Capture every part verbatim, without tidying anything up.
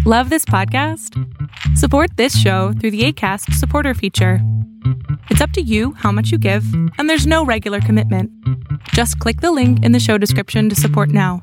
Love this podcast? Support this show through the Acast supporter feature. It's up to you how much you give, and there's no regular commitment. Just click the link in the show description to support now.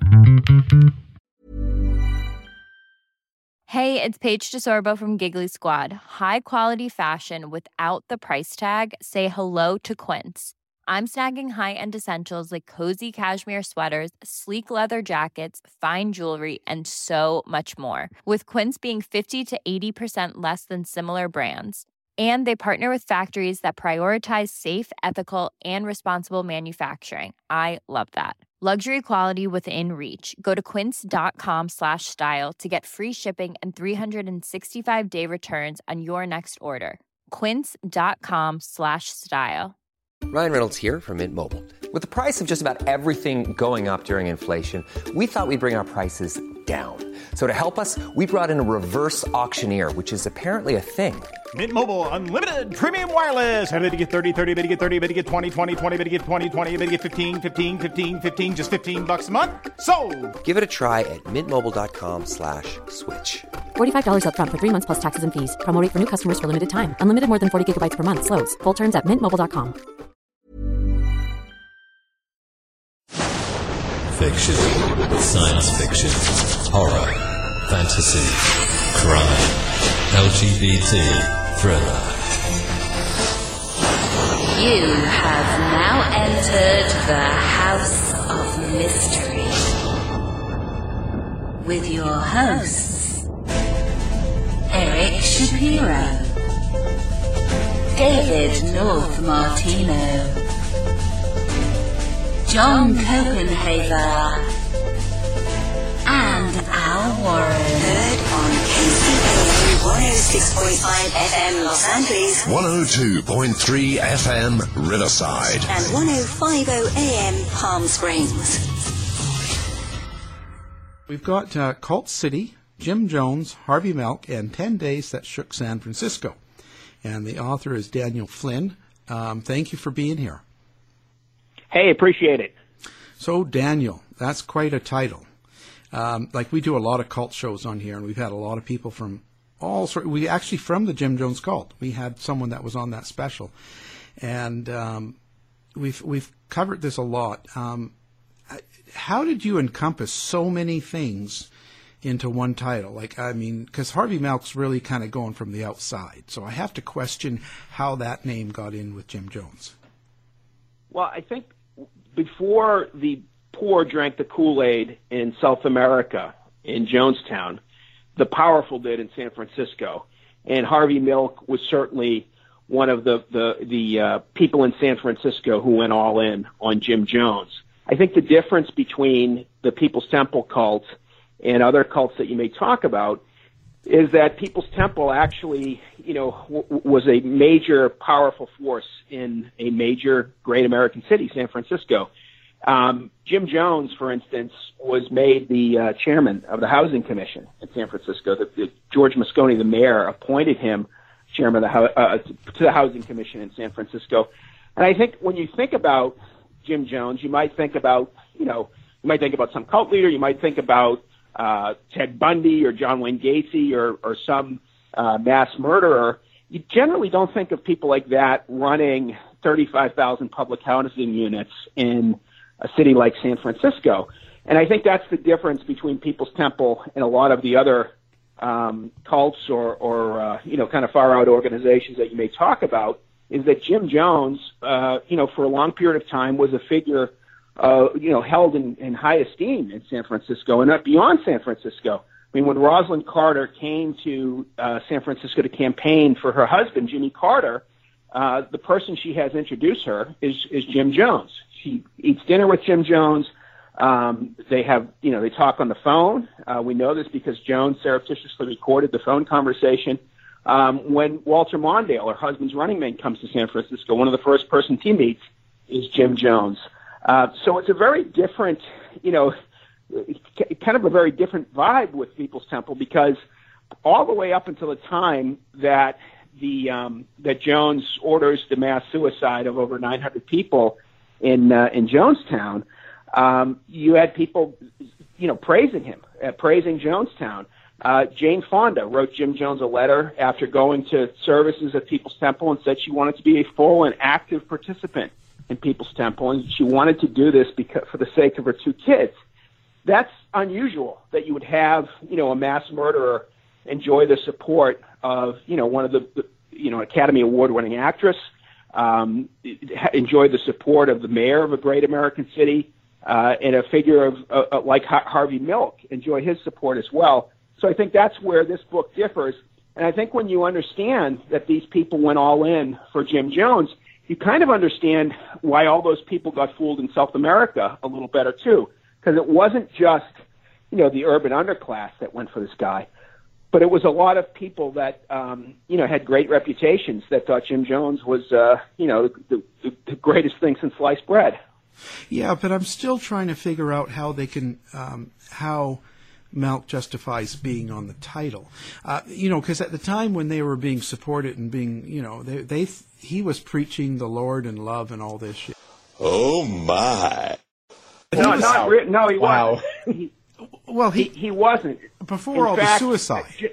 Hey, it's Paige DeSorbo from Giggly Squad. High quality fashion without the price tag. Say hello to Quince. I'm snagging high-end essentials like cozy cashmere sweaters, sleek leather jackets, fine jewelry, and so much more. With Quince being fifty to eighty percent less than similar brands. And they partner with factories that prioritize safe, ethical, and responsible manufacturing. I love that. Luxury quality within reach. Go to quince.com slash style to get free shipping and three sixty-five day returns on your next order. Quince.com slash style. Ryan Reynolds here from Mint Mobile. With the price of just about everything going up during inflation, we thought we'd bring our prices down. So to help us, we brought in a reverse auctioneer, which is apparently a thing. Mint Mobile Unlimited Premium Wireless. How to get thirty, thirty, how to get thirty, how to get twenty, twenty, twenty, how to get twenty, twenty, how to get fifteen, fifteen, fifteen, fifteen, just fifteen bucks a month? Sold! Give it a try at mintmobile.com slash switch. forty-five dollars up front for three months plus taxes and fees. Promo rate for new customers for limited time. Unlimited more than forty gigabytes per month. Slows full terms at mint mobile dot com. Fiction, science fiction, horror, fantasy, crime, L G B T, thriller. You have now entered the House of Mystery with your hosts, Eric Shapiro, David North Martino, John Copenhaver, and Al Warren. Heard on K C A one oh six point five F M Los Angeles, one oh two point three F M Riverside, and one oh five point oh A M Palm Springs. We've got uh, Cult City, Jim Jones, Harvey Milk, and ten days That Shook San Francisco. And the author is Daniel Flynn. Um, thank you for being here. Hey, appreciate it. So, Daniel, that's quite a title. Um, like, we do a lot of cult shows on here, and we've had a lot of people from all sorts. We actually, from the Jim Jones cult, we had someone that was on that special. And um, we've we've covered this a lot. Um, how did you encompass so many things into one title? Like, I mean, because Harvey Milk's really kind of going from the outside. So I have to question how that name got in with Jim Jones. Well, I think before the poor drank the Kool-Aid in South America, in Jonestown, the powerful did in San Francisco. And Harvey Milk was certainly one of the, the, the uh, people in San Francisco who went all in on Jim Jones. I think the difference between the People's Temple cult and other cults that you may talk about is that People's Temple actually, you know, w- was a major, powerful force in a major, great American city, San Francisco. Um, Jim Jones, for instance, was made the uh, chairman of the Housing Commission in San Francisco. The, the, George Moscone, the mayor, appointed him chairman of the, uh, to the Housing Commission in San Francisco. And I think when you think about Jim Jones, you might think about, you know, you might think about some cult leader, you might think about Uh, Ted Bundy or John Wayne Gacy or, or some uh, mass murderer. You generally don't think of people like that running thirty-five thousand public housing units in a city like San Francisco. And I think that's the difference between People's Temple and a lot of the other um, cults or, or uh, you know, kind of far-out organizations that you may talk about, is that Jim Jones, uh, you know, for a long period of time was a figure Uh, you know, held in, in high esteem in San Francisco and not beyond San Francisco. I mean, when Rosalind Carter came to uh, San Francisco to campaign for her husband, Jimmy Carter, uh, the person she has introduced her is, is Jim Jones. She eats dinner with Jim Jones. Um, they have, you know, they talk on the phone. Uh, we know this because Jones surreptitiously recorded the phone conversation. Um, when Walter Mondale, her husband's running mate, comes to San Francisco, one of the first persons he meets is Jim Jones. Uh, so it's a very different, you know, kind of a very different vibe with People's Temple, because all the way up until the time that the um, that Jones orders the mass suicide of over nine hundred people in uh, in Jonestown, um, you had people, you know, praising him, uh, praising Jonestown. Uh, Jane Fonda wrote Jim Jones a letter after going to services at People's Temple and said she wanted to be a full and active participant in People's Temple, and she wanted to do this because, for the sake of her two kids. That's unusual that you would have, you know, a mass murderer enjoy the support of, you know, one of the, the you know, Academy Award-winning actress, um, enjoy the support of the mayor of a great American city, uh, and a figure of uh, like Harvey Milk enjoy his support as well. So I think that's where this book differs. And I think when you understand that these people went all in for Jim Jones, you kind of understand why all those people got fooled in South America a little better too. Because it wasn't just, you know, the urban underclass that went for this guy, but it was a lot of people that, um, you know, had great reputations that thought Jim Jones was, uh, you know, the, the, the greatest thing since sliced bread. Yeah, but I'm still trying to figure out how they can, um, how Malk justifies being on the title. Uh, you know, because at the time when they were being supported and being, you know, they, they he was preaching the Lord and love and all this shit. Oh, my. No, was, not re- no, he wow. wasn't. He, well, he, he he wasn't. Before in all fact, the suicide. J-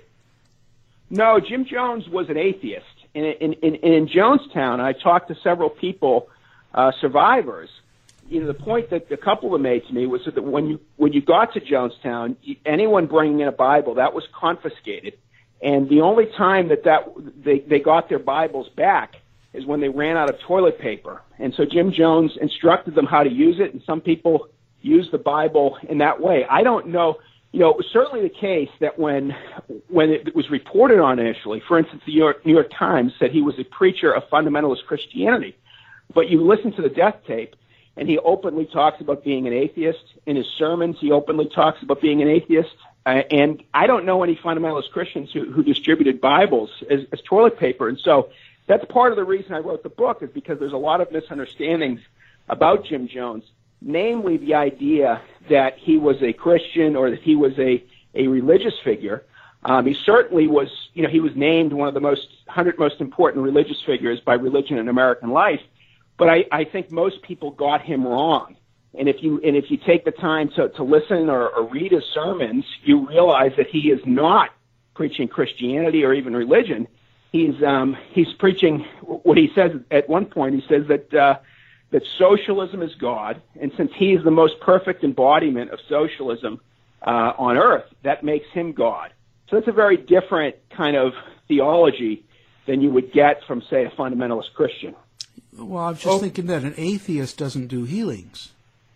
no, Jim Jones was an atheist. In, in, in, in Jonestown, I talked to several people, uh, survivors. You know, the point that a couple of them made to me was that when you when you got to Jonestown, anyone bringing in a Bible, that was confiscated. And the only time that, that they, they got their Bibles back is when they ran out of toilet paper. And so Jim Jones instructed them how to use it, and some people used the Bible in that way. I don't know. You know, it was certainly the case that when when it was reported on initially, for instance, the New York, New York Times said he was a preacher of fundamentalist Christianity. But you listen to the death tape, and he openly talks about being an atheist. In his sermons, he openly talks about being an atheist. Uh, and I don't know any fundamentalist Christians who, who distributed Bibles as, as toilet paper. And so that's part of the reason I wrote the book, is because there's a lot of misunderstandings about Jim Jones, namely the idea that he was a Christian or that he was a, a religious figure. Um, he certainly was, you know, he was named one of the most one hundred most important religious figures by Religion in American Life. But I, I think most people got him wrong. And if you and if you take the time to, to listen or, or read his sermons, you realize that he is not preaching Christianity or even religion. He's um, he's preaching what he says at one point. He says that uh, that socialism is God, and since he is the most perfect embodiment of socialism uh, on earth, that makes him God. So that's a very different kind of theology than you would get from, say, a fundamentalist Christian. Well, I'm just oh. thinking that an atheist doesn't do healings.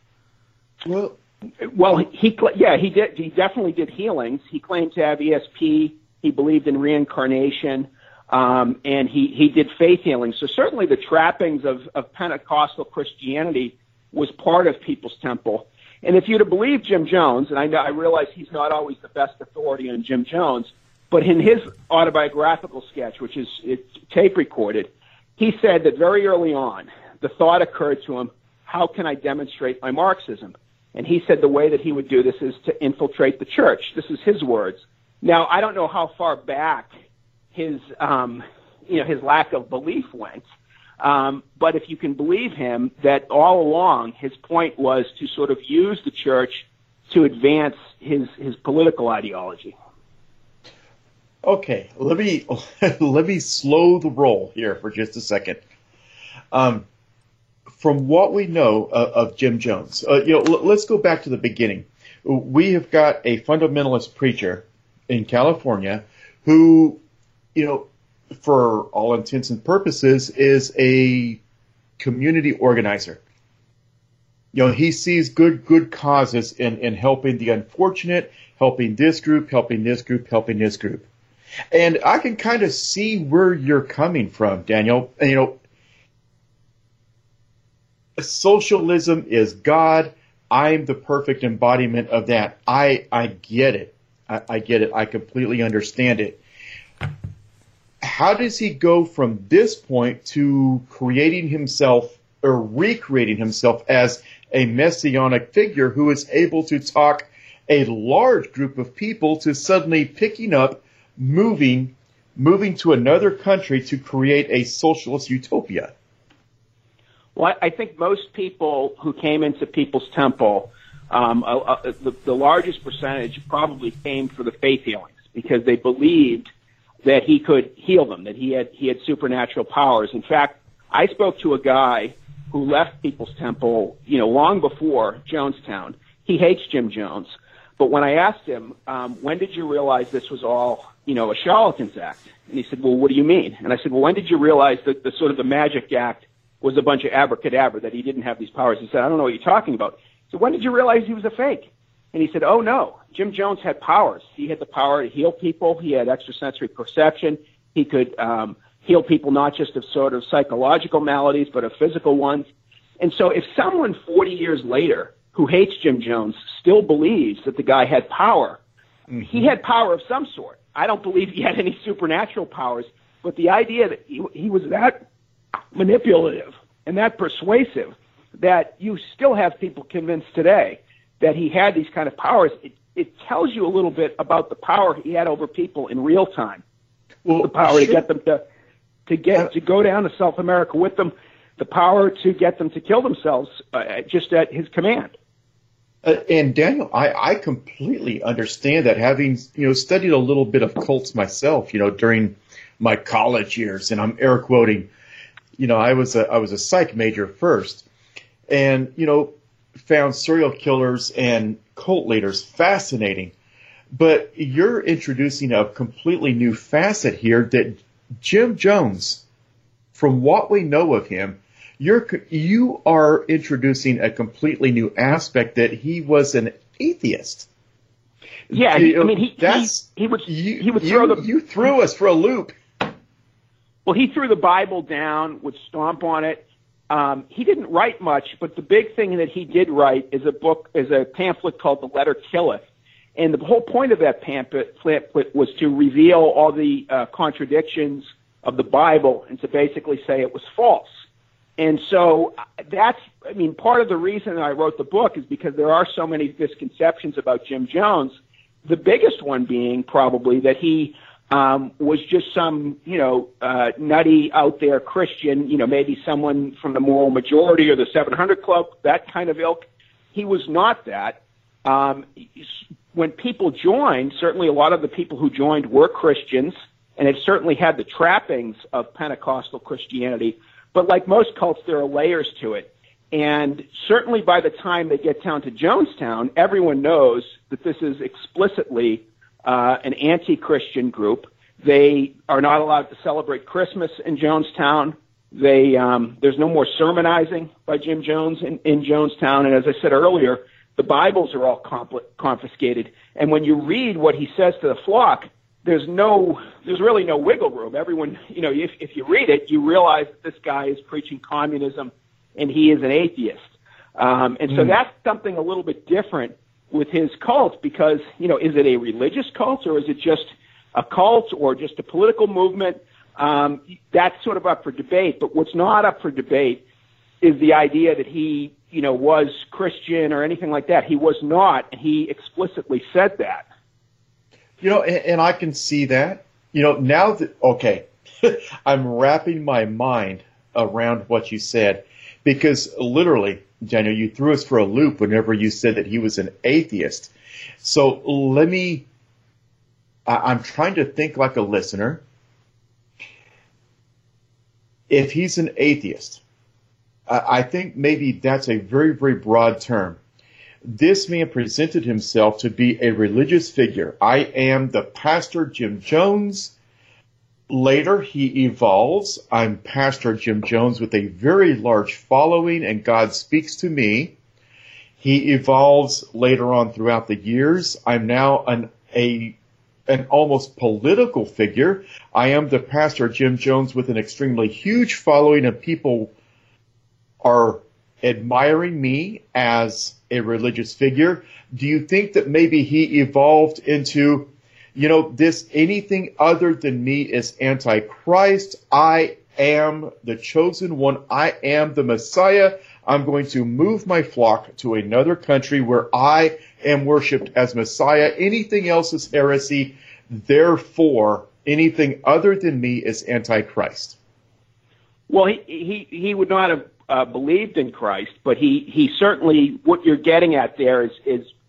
Well, well, he yeah, he did. He definitely did healings. He claimed to have E S P. He believed in reincarnation, um, and he he did faith healings. So certainly the trappings of, of Pentecostal Christianity was part of People's Temple. And if you'd have believed Jim Jones, and I know I realize he's not always the best authority on Jim Jones, but in his autobiographical sketch, which is it's tape recorded, he said that very early on the thought occurred to him, how can I demonstrate my Marxism? And he said the way that he would do this is to infiltrate the church. This is his words. Now, I don't know how far back his, um, you know, his lack of belief went, um, but if you can believe him, that all along his point was to sort of use the church to advance his his political ideology. Okay, let me let me slow the roll here for just a second. Um, From what we know of, of Jim Jones, uh, you know, l- let's go back to the beginning. We have got a fundamentalist preacher in California who, you know, for all intents and purposes, is a community organizer. You know, he sees good good causes in, in helping the unfortunate, helping this group, helping this group, helping this group. And I can kind of see where you're coming from, Daniel. And, you know, socialism is God. I'm the perfect embodiment of that. I I get it. I, I get it. I completely understand it. How does he go from this point to creating himself or recreating himself as a messianic figure who is able to talk a large group of people to suddenly picking up, moving, moving to another country to create a socialist utopia? Well, I think most people who came into People's Temple, um, uh, uh, the, the largest percentage probably came for the faith healings, because they believed that he could heal them, that he had he had supernatural powers. In fact, I spoke to a guy who left People's Temple, you know, long before Jonestown. He hates Jim Jones. But when I asked him, um, when did you realize this was all, you know, a charlatan's act? And he said, well, what do you mean? And I said, well, when did you realize that the sort of the magic act was a bunch of abracadabra, that he didn't have these powers? He said, I don't know what you're talking about. So when did you realize he was a fake? And he said, oh, no, Jim Jones had powers. He had the power to heal people. He had extrasensory perception. He could um, heal people not just of sort of psychological maladies, but of physical ones. And so if someone forty years later who hates Jim Jones still believes that the guy had power, mm-hmm. he had power of some sort. I don't believe he had any supernatural powers, but the idea that he, he was that manipulative and that persuasive that you still have people convinced today that he had these kind of powers, it, it tells you a little bit about the power he had over people in real time. Well, the power sure. to get them to to get uh, to go down to South America with them, the power to get them to kill themselves uh, just at his command. Uh, and Daniel, I, I completely understand that, having you know studied a little bit of cults myself, you know, during my college years, and I'm air quoting, you know, I was a I was a psych major first, and you know, found serial killers and cult leaders fascinating. But you're introducing a completely new facet here, that Jim Jones, from what we know of him, you're you are introducing a completely new aspect, that he was an atheist. Yeah, you, I mean, he that's, he, he would you, he would you, throw the you threw us for a loop. Well, he threw the Bible down, would stomp on it. Um, he didn't write much, but the big thing that he did write is a book, is a pamphlet called "The Letter Killeth." And the whole point of that pamphlet was to reveal all the uh, contradictions of the Bible and to basically say it was false. And so that's, I mean, part of the reason I wrote the book is because there are so many misconceptions about Jim Jones, the biggest one being probably that he um, was just some, you know, uh, nutty out there Christian, you know, maybe someone from the moral majority or the seven hundred Club, that kind of ilk. He was not that. Um, when people joined, certainly a lot of the people who joined were Christians, and it certainly had the trappings of Pentecostal Christianity. But like most cults, there are layers to it. And certainly by the time they get down to Jonestown, everyone knows that this is explicitly uh, an anti-Christian group. They are not allowed to celebrate Christmas in Jonestown. They, um, there's no more sermonizing by Jim Jones in, in Jonestown. And as I said earlier, the Bibles are all compl- confiscated. And when you read what he says to the flock, there's no, there's really no wiggle room. Everyone, you know, if, if you read it, you realize that this guy is preaching communism and he is an atheist. Um, and so mm. that's something a little bit different with his cult, because, you know, is it a religious cult or is it just a cult or just a political movement? Um, that's sort of up for debate. But what's not up for debate is the idea that he, you know, was Christian or anything like that. He was not, and he explicitly said that. You know, and, and I can see that. You know, now that, okay, I'm wrapping my mind around what you said, because literally, Daniel, you threw us for a loop whenever you said that he was an atheist. So let me, I, I'm trying to think like a listener. If he's an atheist, I, I think maybe that's a very, very broad term. This man presented himself to be a religious figure. I am the Pastor Jim Jones. Later, he evolves. I'm Pastor Jim Jones with a very large following, and God speaks to me. He evolves later on throughout the years. I'm now an a an almost political figure. I am the Pastor Jim Jones with an extremely huge following, and people are admiring me as a religious figure. Do you think that maybe he evolved into, you know, this anything other than me is antichrist? I am the chosen one. I am the Messiah. I'm going to move my flock to another country where I am worshipped as Messiah. Anything else is heresy. Therefore, anything other than me is antichrist. Well, he he, he would not have uh, believed in Christ, but he, he certainly, what you're getting at there is, is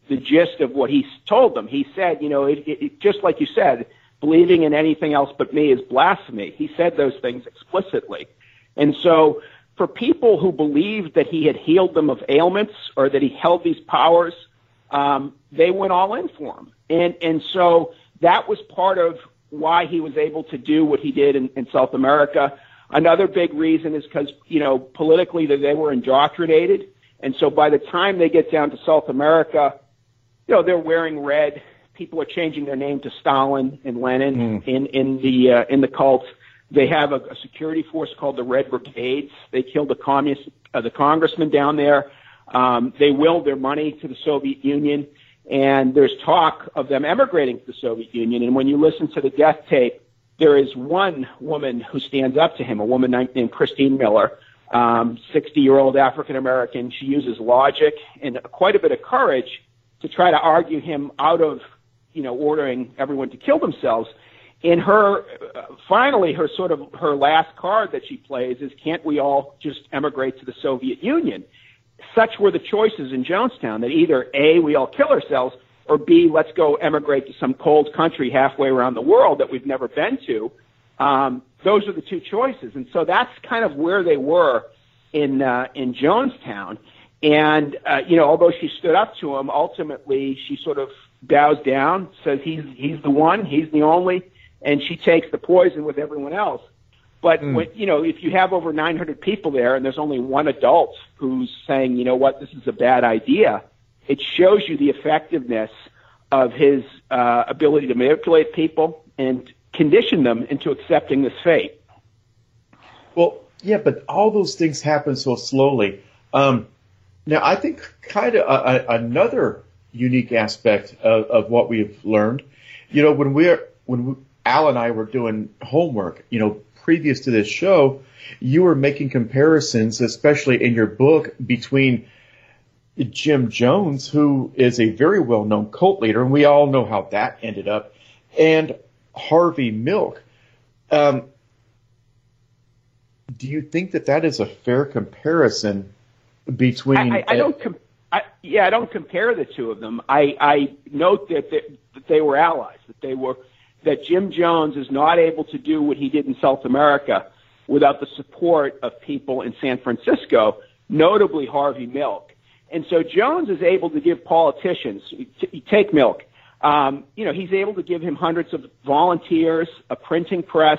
the gist of what he told them. He said, you know, it, it, just like you said, believing in anything else but me is blasphemy. He said those things explicitly. And so for people who believed that he had healed them of ailments or that he held these powers, um, they went all in for him. And, and so that was part of why he was able to do what he did in, in South America. Another big reason is because, you know, politically that they were indoctrinated. And so by the time they get down to South America, you know, they're wearing red. People are changing their name to Stalin and Lenin mm. in, in the, uh, in the cult. They have a, a security force called the Red Brigades. They killed the communist, uh, the congressman down there. Um, they willed their money to the Soviet Union. And there's talk of them emigrating to the Soviet Union. And when you listen to the death tape, there is one woman who stands up to him, a woman named Christine Miller, um, sixty-year-old African-American. She uses logic and quite a bit of courage to try to argue him out of, you know, ordering everyone to kill themselves. And her, uh, finally, her sort of, her last card that she plays is, can't we all just emigrate to the Soviet Union? Such were the choices in Jonestown, that either A, we all kill ourselves, or B, let's go emigrate to some cold country halfway around the world that we've never been to. Um, those are the two choices. And so that's kind of where they were in, uh, in Jonestown. And, uh, you know, although she stood up to him, ultimately she sort of bows down, says he's, he's the one, he's the only, and she takes the poison with everyone else. But, mm. when, you know, if you have over nine hundred people there and there's only one adult who's saying, you know what, this is a bad idea, it shows you the effectiveness of his uh, ability to manipulate people and condition them into accepting this fate. Well, yeah, but all those things happen so slowly. Um, now, I think kind of a, a, another unique aspect of, of what we've learned, you know, when we're, when we, Al and I were doing homework, you know, previous to this show, you were making comparisons, especially in your book, between Jim Jones, who is a very well-known cult leader, and we all know how that ended up, and Harvey Milk. Um, do you think that that is a fair comparison between? I, I, I don't. Com- I, yeah, I don't compare the two of them. I, I note that they, that they were allies. That they were. That Jim Jones is not able to do what he did in South America without the support of people in San Francisco, notably Harvey Milk. And so Jones is able to give politicians, you take Milk, um, you know, he's able to give him hundreds of volunteers, a printing press,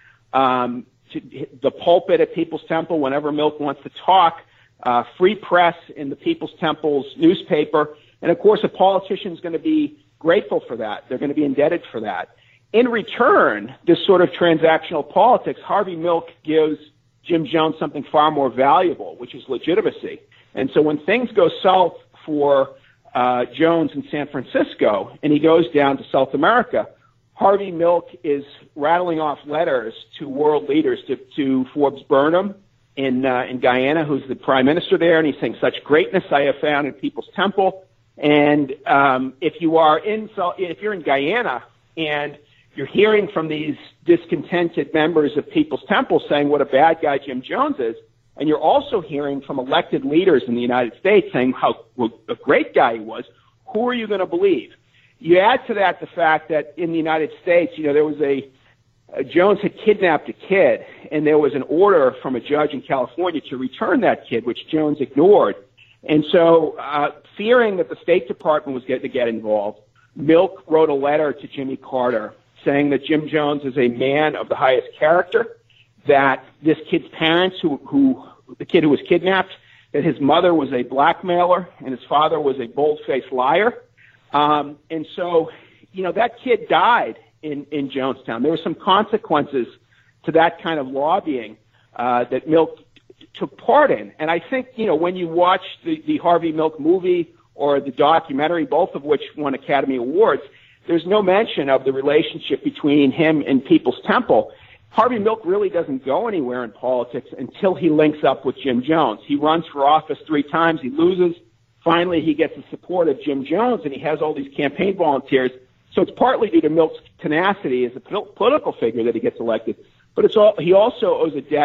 um, to the pulpit at People's Temple whenever Milk wants to talk, uh, free press in the People's Temple's newspaper. And of course, a politician is going to be grateful for that. They're going to be indebted for that. In return, this sort of transactional politics, Harvey Milk gives Jim Jones something far more valuable, which is legitimacy. And so when things go south for uh, Jones in San Francisco and he goes down to South America, Harvey Milk is rattling off letters to world leaders, to, to Forbes Burnham in, uh, in Guyana, who's the prime minister there, and he's saying, such greatness I have found in People's Temple. And um, if you are in, if you're in Guyana and you're hearing from these discontented members of People's Temple saying what a bad guy Jim Jones is, and you're also hearing from elected leaders in the United States saying how well, a great guy he was, who are you going to believe? You add to that the fact that in the United States, you know, there was a, uh, Jones had kidnapped a kid, and there was an order from a judge in California to return that kid, which Jones ignored. And so, uh, fearing that the State Department was going to get involved, Milk wrote a letter to Jimmy Carter saying that Jim Jones is a man of the highest character, that this kid's parents, who, who the kid who was kidnapped, that his mother was a blackmailer and his father was a bold-faced liar. Um, and so, you know, that kid died in, in Jonestown. There were some consequences to that kind of lobbying uh, that Milk took part in. And I think, you know, when you watch the, the Harvey Milk movie or the documentary, both of which won Academy Awards, there's no mention of the relationship between him and People's Temple. Harvey Milk really doesn't go anywhere in politics until he links up with Jim Jones. He runs for office three times. He loses. Finally, he gets the support of Jim Jones, and he has all these campaign volunteers. So it's partly due to Milk's tenacity as a political figure that he gets elected. But it's all, he also owes a debt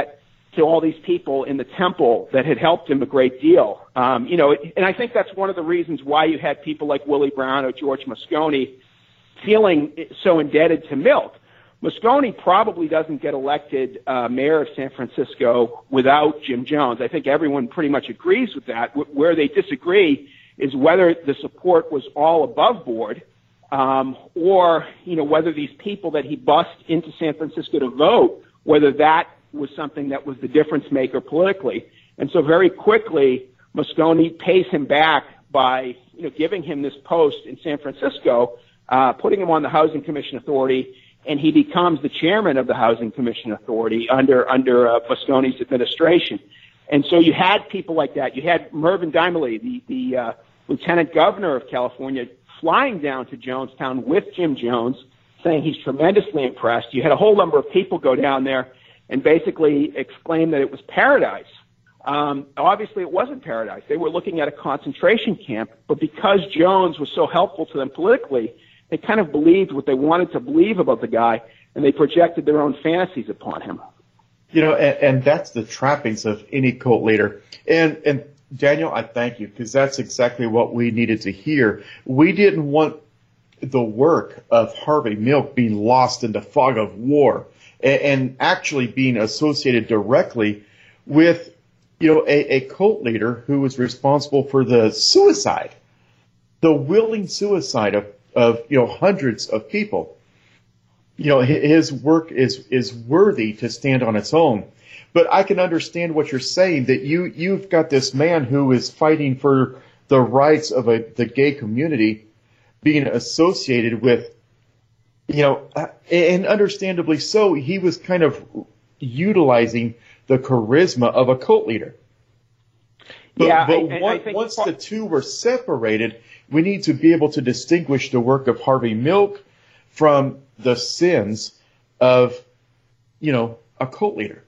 to all these people in the temple that had helped him a great deal. Um, you know, and I think that's one of the reasons why you had people like Willie Brown or George Moscone feeling so indebted to Milk. Moscone probably doesn't get elected uh, mayor of San Francisco without Jim Jones. I think everyone pretty much agrees with that. W- where they disagree is whether the support was all above board, um, or, you know, whether these people that he bussed into San Francisco to vote, whether that was something that was the difference maker politically. And so very quickly, Moscone pays him back by, you know, giving him this post in San Francisco, uh, putting him on the Housing Commission Authority, and he becomes the chairman of the Housing Commission Authority under, under uh, Moscone's administration. And so you had people like that. You had Mervyn Dimely, the, the uh, lieutenant governor of California, flying down to Jonestown with Jim Jones, saying he's tremendously impressed. You had a whole number of people go down there and basically exclaim that it was paradise. Um, obviously, it wasn't paradise. They were looking at a concentration camp, but because Jones was so helpful to them politically, they kind of believed what they wanted to believe about the guy, and they projected their own fantasies upon him. You know, and, and that's the trappings of any cult leader. And, and Daniel, I thank you, because that's exactly what we needed to hear. We didn't want the work of Harvey Milk being lost in the fog of war, and actually being associated directly with, you know, a, a cult leader who was responsible for the suicide, the willing suicide of, of, you know, hundreds of people. You know, his work is, is worthy to stand on its own. But I can understand what you're saying, that you, you've got this man who is fighting for the rights of a, the gay community being associated with, you know, and understandably so, he was kind of utilizing the charisma of a cult leader. But, yeah, but I, one, I think once the two were separated, we need to be able to distinguish the work of Harvey Milk from the sins of, you know, a cult leader.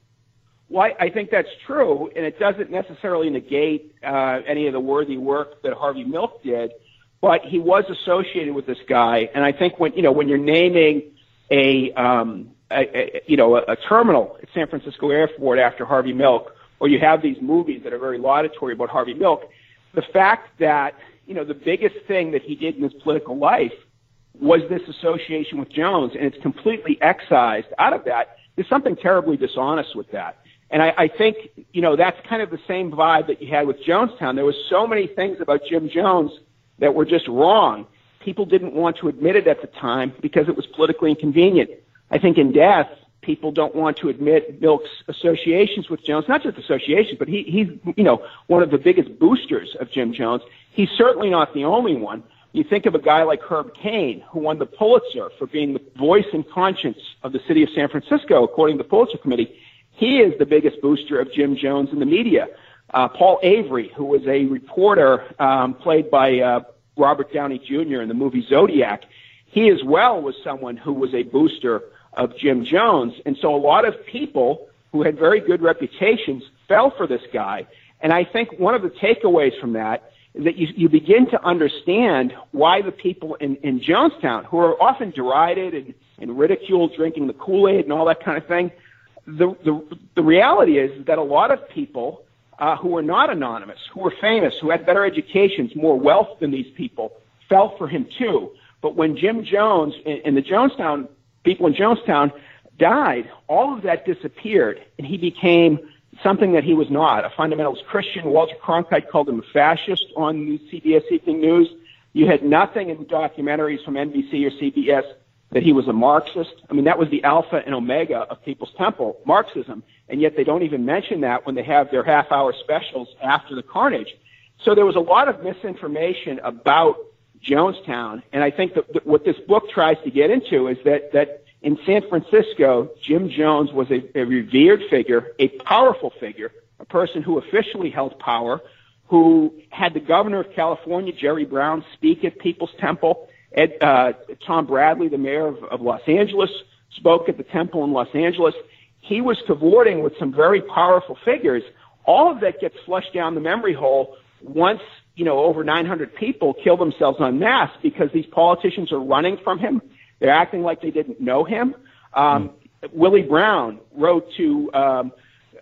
Well, I, I think that's true, and it doesn't necessarily negate uh, any of the worthy work that Harvey Milk did. But he was associated with this guy, and I think when you know when you're naming a, um, a, a you know a, a terminal at San Francisco Airport after Harvey Milk, or you have these movies that are very laudatory about Harvey Milk, the fact that you know the biggest thing that he did in his political life was this association with Jones, and it's completely excised out of that. There's something terribly dishonest with that, and I, I think you know that's kind of the same vibe that you had with Jonestown. There was so many things about Jim Jones that were just wrong. People didn't want to admit it at the time because it was politically inconvenient. I think in death, people don't want to admit Milk's associations with Jones, not just associations, but he, he's, you know, one of the biggest boosters of Jim Jones. He's certainly not the only one. You think of a guy like Herb Cain, who won the Pulitzer for being the voice and conscience of the city of San Francisco, according to the Pulitzer Committee. He is the biggest booster of Jim Jones in the media. Uh, Paul Avery, who was a reporter um, played by uh, Robert Downey Junior in the movie Zodiac, he as well was someone who was a booster of Jim Jones. And so a lot of people who had very good reputations fell for this guy. And I think one of the takeaways from that is that you, you begin to understand why the people in, in Jonestown, who are often derided and, and ridiculed, drinking the Kool-Aid and all that kind of thing, the, the, the reality is that a lot of people Uh, who were not anonymous, who were famous, who had better educations, more wealth than these people, fell for him too. But when Jim Jones and, and the Jonestown people in Jonestown died, all of that disappeared, and he became something that he was not, a fundamentalist Christian. Walter Cronkite called him a fascist on C B S Evening News. You had nothing in the documentaries from N B C or C B S that he was a Marxist. I mean, that was the alpha and omega of People's Temple, Marxism, and yet they don't even mention that when they have their half-hour specials after the carnage. So there was a lot of misinformation about Jonestown, and I think that, that what this book tries to get into is that, that in San Francisco, Jim Jones was a, a revered figure, a powerful figure, a person who officially held power, who had the governor of California, Jerry Brown, speak at People's Temple. Ed, uh, Tom Bradley, the mayor of, of Los Angeles, spoke at the temple in Los Angeles. He was cavorting with some very powerful figures. All of that gets flushed down the memory hole once, you know, over nine hundred people kill themselves en masse because these politicians are running from him. They're acting like they didn't know him. Um, mm. Willie Brown wrote to um,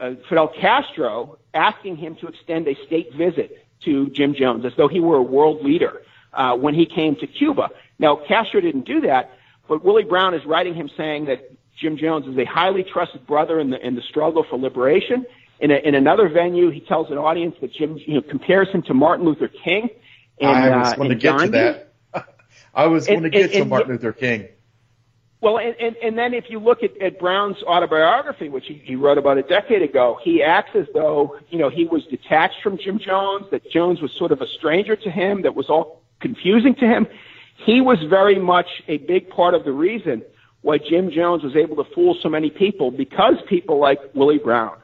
uh, Fidel Castro asking him to extend a state visit to Jim Jones as though he were a world leader uh, when he came to Cuba. Now, Castro didn't do that, but Willie Brown is writing him saying that Jim Jones is a highly trusted brother in the in the struggle for liberation. In, a, in another venue, he tells an audience that Jim you know, compares him to Martin Luther King. And, I was uh, going to get Gandhi. to that. I was going to get and, to and, Martin Luther King. Well, and, and, and then if you look at, at Brown's autobiography, which he, he wrote about a decade ago, he acts as though, you know, he was detached from Jim Jones, that Jones was sort of a stranger to him, that was all confusing to him. He was very much a big part of the reason why Jim Jones was able to fool so many people, because people like Willie Brown.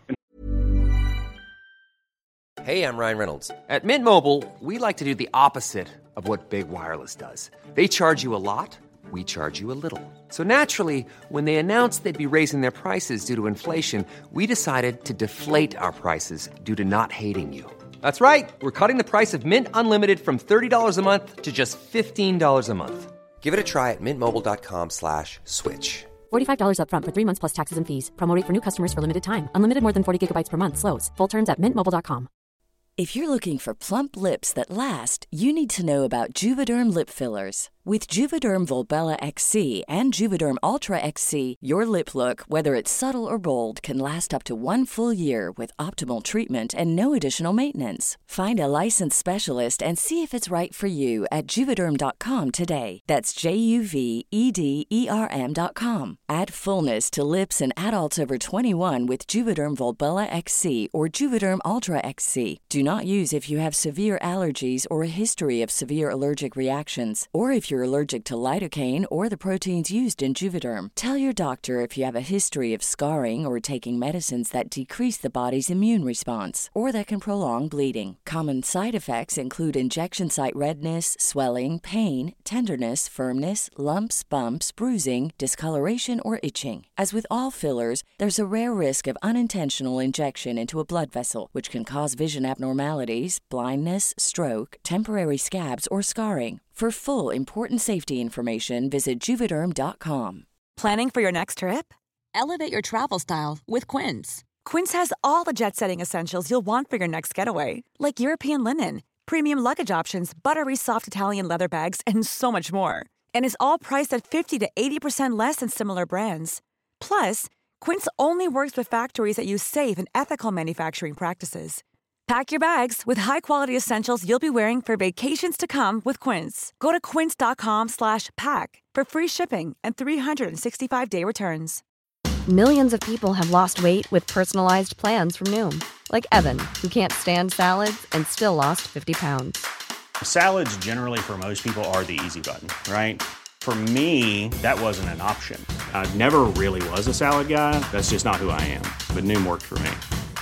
Hey, I'm Ryan Reynolds. At Mint Mobile, we like to do the opposite of what Big Wireless does. They charge you a lot. We charge you a little. So naturally, when they announced they'd be raising their prices due to inflation, we decided to deflate our prices due to not hating you. That's right. We're cutting the price of Mint Unlimited from thirty dollars a month to just fifteen dollars a month. Give it a try at mintmobile.com slash switch. forty-five dollars up front for three months plus taxes and fees. Promo rate for new customers for limited time. Unlimited more than forty gigabytes per month slows. Full terms at mint mobile dot com. If you're looking for plump lips that last, you need to know about Juvederm lip fillers. With Juvederm Volbella X C and Juvederm Ultra X C, your lip look, whether it's subtle or bold, can last up to one full year with optimal treatment and no additional maintenance. Find a licensed specialist and see if it's right for you at Juvederm dot com today. That's J U V E D E R M dot com. Add fullness to lips in adults over twenty-one with Juvederm Volbella X C or Juvederm Ultra X C. Do not use if you have severe allergies or a history of severe allergic reactions, or if you're allergic to lidocaine or the proteins used in Juvederm. Tell your doctor if you have a history of scarring or taking medicines that decrease the body's immune response or that can prolong bleeding. Common side effects include injection site redness, swelling, pain, tenderness, firmness, lumps, bumps, bruising, discoloration, or itching. As with all fillers, there's a rare risk of unintentional injection into a blood vessel, which can cause vision abnormalities, blindness, stroke, temporary scabs, or scarring. For full, important safety information, visit Juvederm dot com. Planning for your next trip? Elevate your travel style with Quince. Quince has all the jet-setting essentials you'll want for your next getaway, like European linen, premium luggage options, buttery soft Italian leather bags, and so much more. And is all priced at fifty to eighty percent less than similar brands. Plus, Quince only works with factories that use safe and ethical manufacturing practices. Pack your bags with high-quality essentials you'll be wearing for vacations to come with Quince. Go to quince dot com slash pack for free shipping and three sixty-five day returns. Millions of people have lost weight with personalized plans from Noom. Like Evan, who can't stand salads and still lost fifty pounds. Salads generally for most people are the easy button, right? For me, that wasn't an option. I never really was a salad guy. That's just not who I am. But Noom worked for me.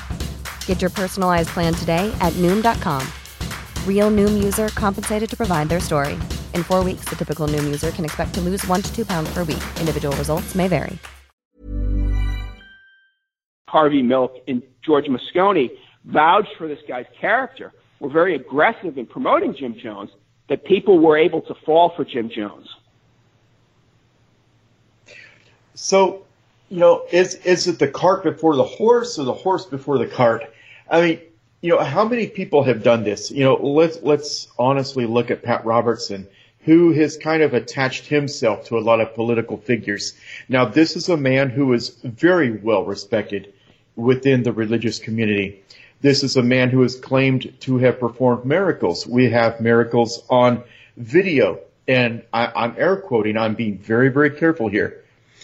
Get your personalized plan today at Noom dot com. Real Noom user compensated to provide their story. In four weeks, the typical Noom user can expect to lose one to two pounds per week. Individual results may vary. Harvey Milk and George Moscone vouched for this guy's character, were very aggressive in promoting Jim Jones, that people were able to fall for Jim Jones. So, you know, is is it the cart before the horse or the horse before the cart? I mean, you know, how many people have done this? You know, let's let's honestly look at Pat Robertson, who has kind of attached himself to a lot of political figures. Now, this is a man who is very well respected within the religious community. This is a man who is claimed to have performed miracles. We have miracles on video, and I, I'm air quoting. I'm being very, very careful here.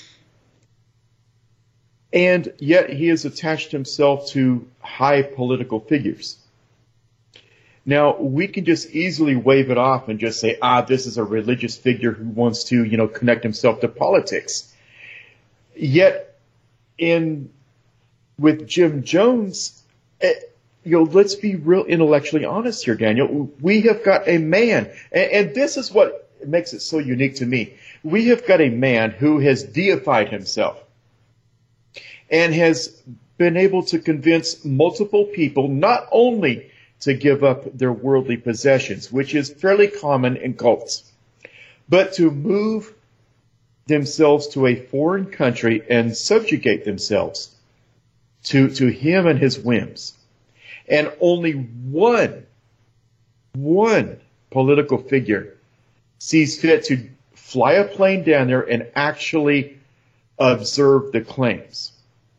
And yet he has attached himself to high political figures. Now, we can just easily wave it off and just say, ah, this is a religious figure who wants to, you know, connect himself to politics. Yet, in with Jim Jones, eh, you know, let's be real intellectually honest here, Daniel. We have got a man, and, and this is what makes it so unique to me. We have got a man who has deified himself and has been able to convince multiple people not only to give up their worldly possessions, which is fairly common in cults, but to move themselves to a foreign country and subjugate themselves. to, to him and his whims. And only one, one political figure sees fit to fly a plane down there and actually observe the claims.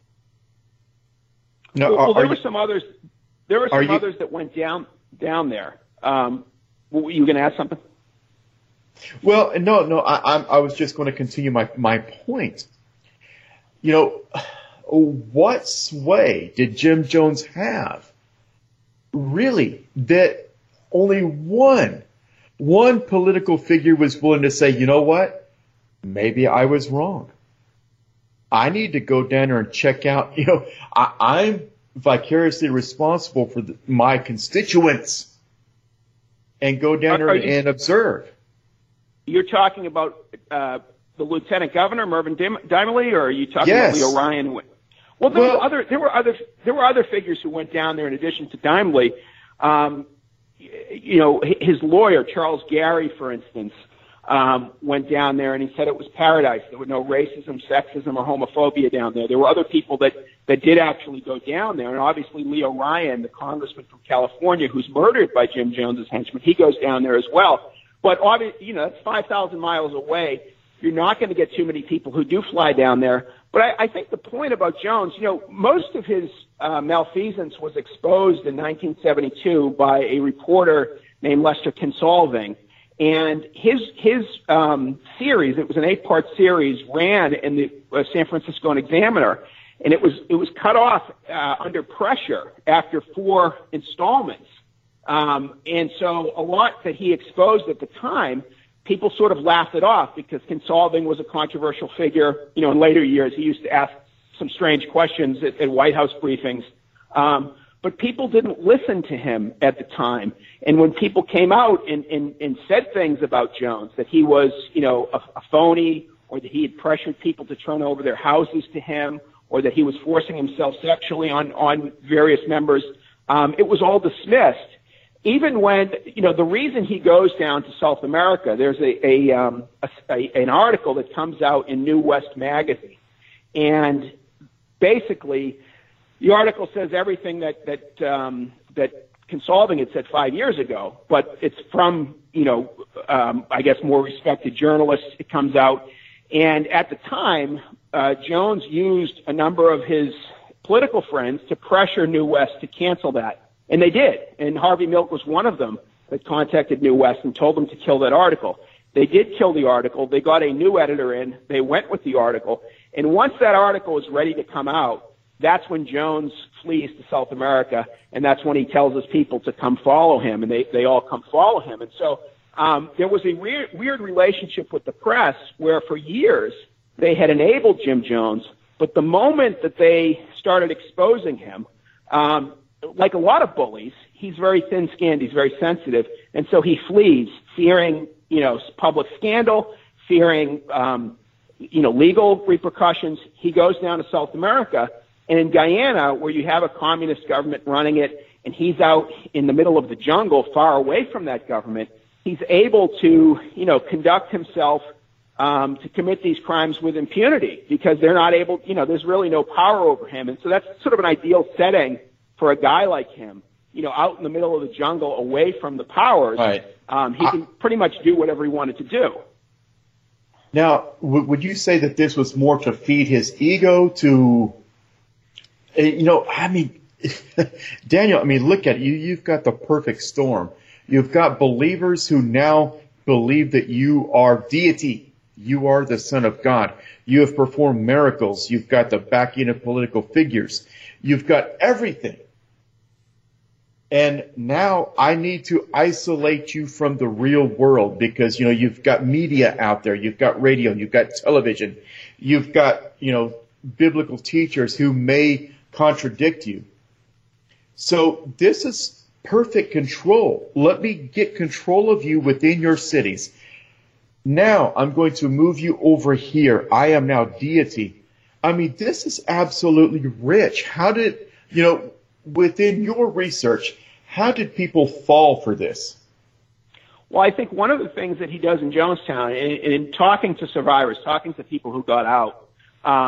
Now, well, are, well there are were you, some others. There were some you, others that went down down there. Um, were you going to ask something? Well, no, no. I, I, I was just going to continue my my point. You know, what sway did Jim Jones have? Really, that only one, one political figure was willing to say, you know what? Maybe I was wrong. I need to go down there and check out, you know, I, I'm vicariously responsible for the, my constituents and go down there and, you, and observe. You're talking about uh, the Lieutenant Governor, Mervyn Dimely, or are you talking yes. about Leo Ryan? Well, there well, were other there were other there were other figures who went down there in addition to Dimely. Um, you know, his lawyer Charles Gary, for instance, um, went down there and he said it was paradise. There was no racism, sexism, or homophobia down there. There were other people that that did actually go down there, and obviously Leo Ryan, the congressman from California, who's murdered by Jim Jones's henchmen, he goes down there as well. But obviously, you know, that's five thousand miles away. You're not going to get too many people who do fly down there. But I, I think the point about Jones, you know, most of his uh, malfeasance was exposed in nineteen seventy-two by a reporter named Lester Kinsolving. And his his um, series, it was an eight-part series, ran in the uh, San Francisco Examiner, and it was it was cut off uh, under pressure after four installments. Um, and so a lot that he exposed at the time, people sort of laughed it off because Kinsolving was a controversial figure. You know, in later years, he used to ask some strange questions at, at White House briefings. Um, but people didn't listen to him at the time. And when people came out and, and, and said things about Jones, that he was, you know, a, a phony, or that he had pressured people to turn over their houses to him, or that he was forcing himself sexually on, on various members, um, it was all dismissed. Even when, you know, the reason he goes down to South America, there's a, a, um, a, a an article that comes out in New West magazine, and basically, the article says everything that that um, that Kinsolving had said five years ago, but it's from, you know, um, I guess more respected journalists. It comes out, and at the time, uh, Jones used a number of his political friends to pressure New West to cancel that. And they did. And Harvey Milk was one of them that contacted New West and told them to kill that article. They did kill the article. They got a new editor in. They went with the article. And once that article was ready to come out, that's when Jones flees to South America. And that's when he tells his people to come follow him. And they, they all come follow him. And so um, there was a weird, weird relationship with the press where for years they had enabled Jim Jones. But the moment that they started exposing him, um, like a lot of bullies, he's very thin-skinned, he's very sensitive, and so he flees, fearing, you know, public scandal, fearing, um, you know, legal repercussions. He goes down to South America, and in Guyana, where you have a communist government running it, and he's out in the middle of the jungle, far away from that government, he's able to, you know, conduct himself um, to commit these crimes with impunity because they're not able, you know, there's really no power over him, and so that's sort of an ideal setting for a guy like him, you know, out in the middle of the jungle, away from the powers. Right. Um, he can pretty much do whatever he wanted to do. Now, w- would you say that this was more to feed his ego, to, uh, you know, I mean, Daniel, I mean, look at it. You, you've got the perfect storm. You've got believers who now believe that you are deity. You are the Son of God. You have performed miracles. You've got the backing of political figures. You've got everything. And now I need to isolate you from the real world because, you know, you've got media out there. You've got radio. You've got television. You've got, you know, biblical teachers who may contradict you. So this is perfect control. Let me get control of you within your cities. Now I'm going to move you over here. I am now deity. I mean, this is absolutely rich. How did, you know, within your research, how did people fall for this? Well, I think one of the things that he does in Jonestown, in, in talking to survivors, talking to people who got out, um,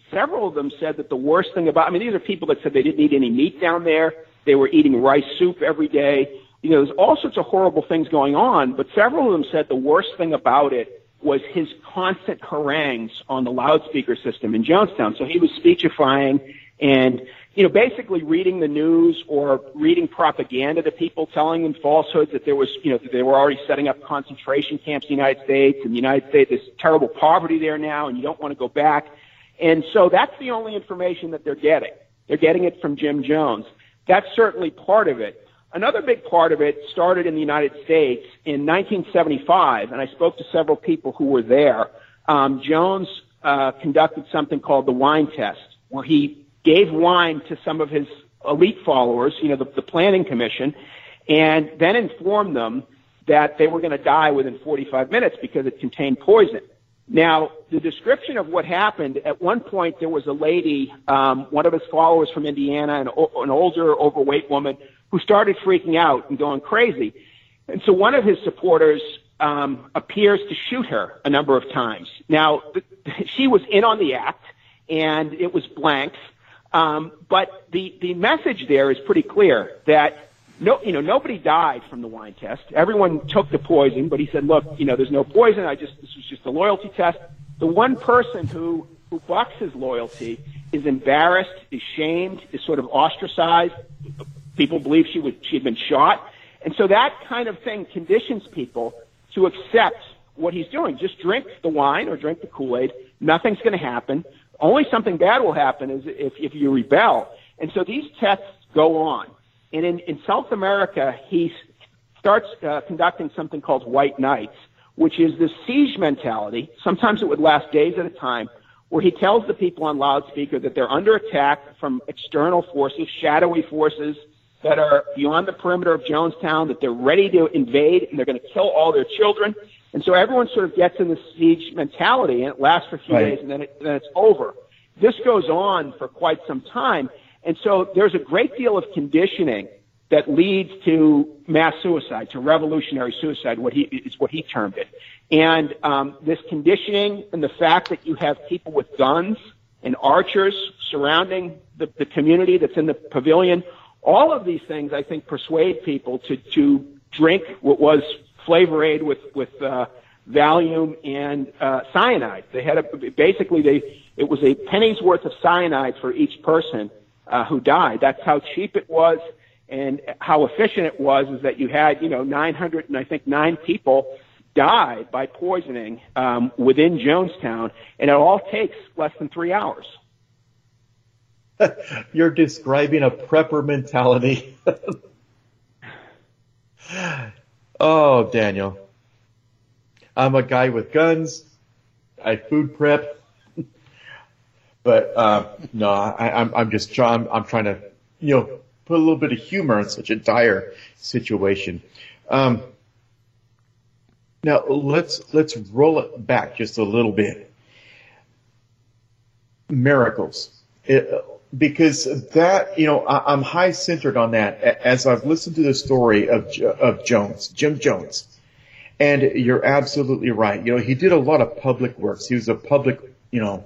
several of them said that the worst thing about, I mean, these are people that said they didn't eat any meat down there. They were eating rice soup every day. You know, there's all sorts of horrible things going on, but several of them said the worst thing about it was his constant harangues on the loudspeaker system in Jonestown. So he was speechifying and, you know, basically reading the news or reading propaganda to people, telling them falsehoods that there was, you know, that they were already setting up concentration camps in the United States, and the United States, there's terrible poverty there now, and you don't want to go back. And so that's the only information that they're getting. They're getting it from Jim Jones. That's certainly part of it. Another big part of it started in the United States in nineteen seventy-five, and I spoke to several people who were there. Um, Jones uh, conducted something called the wine test, where he gave wine to some of his elite followers, you know, the, the planning commission, and then informed them that they were going to die within forty-five minutes because it contained poison. Now, the description of what happened, at one point there was a lady, um, one of his followers from Indiana, an, an older, overweight woman, who started freaking out and going crazy. And so one of his supporters um, appears to shoot her a number of times. Now, th- she was in on the act, and it was blanks. Um, but the, the message there is pretty clear that no, you know, nobody died from the wine test. Everyone took the poison, but he said, look, you know, there's no poison. I just, this was just a loyalty test. The one person who, who bucks his loyalty is embarrassed, is shamed, is sort of ostracized. People believe she was, she had been shot. And so that kind of thing conditions people to accept what he's doing. Just drink the wine or drink the Kool-Aid. Nothing's going to happen. Only something bad will happen is if, if you rebel. And so these tests go on. And in, in South America, he starts uh, conducting something called White Nights, which is this siege mentality. Sometimes it would last days at a time, where he tells the people on loudspeaker that they're under attack from external forces, shadowy forces that are beyond the perimeter of Jonestown, that they're ready to invade, and they're going to kill all their children. And so everyone sort of gets in this siege mentality, and it lasts for a few right. days, and then, it, then it's over. This goes on for quite some time. And so there's a great deal of conditioning that leads to mass suicide, to revolutionary suicide, what he is what he termed it. And um, this conditioning and the fact that you have people with guns and archers surrounding the, the community that's in the pavilion, all of these things, I think, persuade people to, to drink what was Flavor Aid with with uh, Valium and uh, cyanide. They had a, basically they it was a penny's worth of cyanide for each person uh, who died. That's how cheap it was, and how efficient it was. Is that you had you know nine hundred and I think nine people died by poisoning um, within Jonestown, and it all takes less than three hours. You're describing a prepper mentality. Oh, Daniel. I'm a guy with guns. I food prep. But uh, no, I, I'm, I'm just trying. I'm trying to, you know, put a little bit of humor in such a dire situation. Um, now let's let's roll it back just a little bit. Miracles. It, Because that, you know, I, I'm high centered on that as I've listened to the story of of Jones, Jim Jones. And you're absolutely right. You know, he did a lot of public works. He was a public, you know,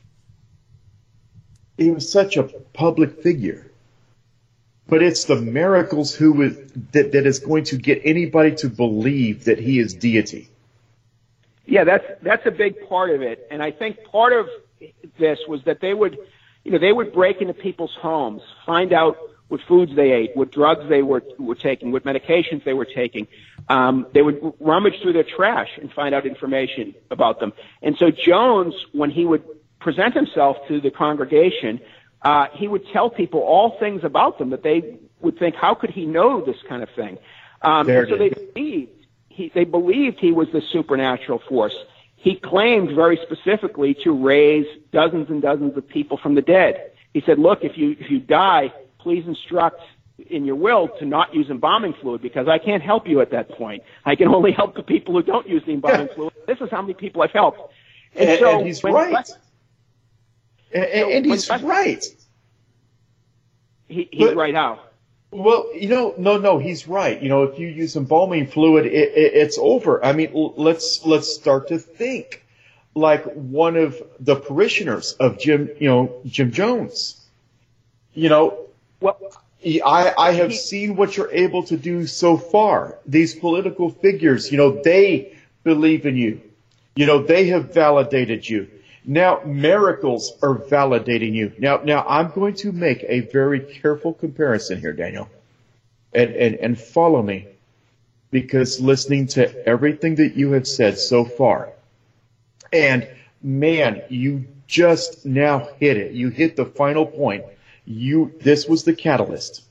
he was such a public figure. But it's the miracles who is, that, that is going to get anybody to believe that he is deity. Yeah, that's that's a big part of it. And I think part of this was that they would, you know, they would break into people's homes, find out what foods they ate, what drugs they were were taking, what medications they were taking. Um, they would rummage through their trash and find out information about them. And so Jones, when he would present himself to the congregation, uh, he would tell people all things about them that they would think, how could he know this kind of thing? Um, and so they believed he, they believed he was the supernatural force. He claimed very specifically to raise dozens and dozens of people from the dead. He said, look, if you if you die, please instruct in your will to not use embalming fluid, because I can't help you at that point. I can only help the people who don't use the embalming yeah. fluid. This is how many people I've helped. And, and, so and he's right. West, and, and he's West, right. He, he's but, right how? Well, you know, no, no, he's right. You know, if you use embalming fluid, it, it, it's over. I mean, let's let's start to think. like one of the parishioners of Jim, you know, Jim Jones. You know, well, I, I have seen what you're able to do so far. These political figures, you know, they believe in you. You know, they have validated you. Now miracles are validating you. Now, now I'm going to make a very careful comparison here, Daniel, and, and, and follow me, because listening to everything that you have said so far, and man, you just now hit it. You hit the final point. You, this was the catalyst.